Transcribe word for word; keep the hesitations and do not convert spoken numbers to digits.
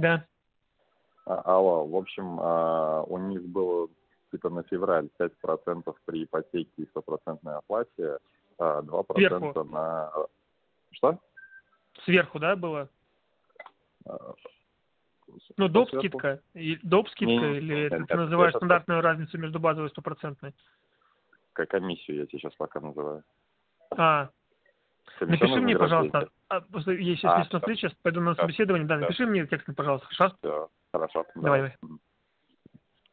Да. А, алло, в общем, а, у них было типа на февраль пять процентов при ипотеке и стопроцентной оплате, а два процента Сверху. на... Что? Сверху, да, было? А, Ну, что доп. сверху? скидка. И доп. Не, скидка, не, или не, это нет, ты нет, я называешь сейчас стандартную разницу между базовой и стопроцентной? как комиссию я тебе сейчас пока называю. А, Комиссионный напиши мне, вознаграждение. пожалуйста, а, просто я сейчас А, не все, смотрю, сейчас пойду на все, собеседование, да, все, напиши мне текст, пожалуйста, хорошо? все, хорошо, Давай, давай. давай. Мгм.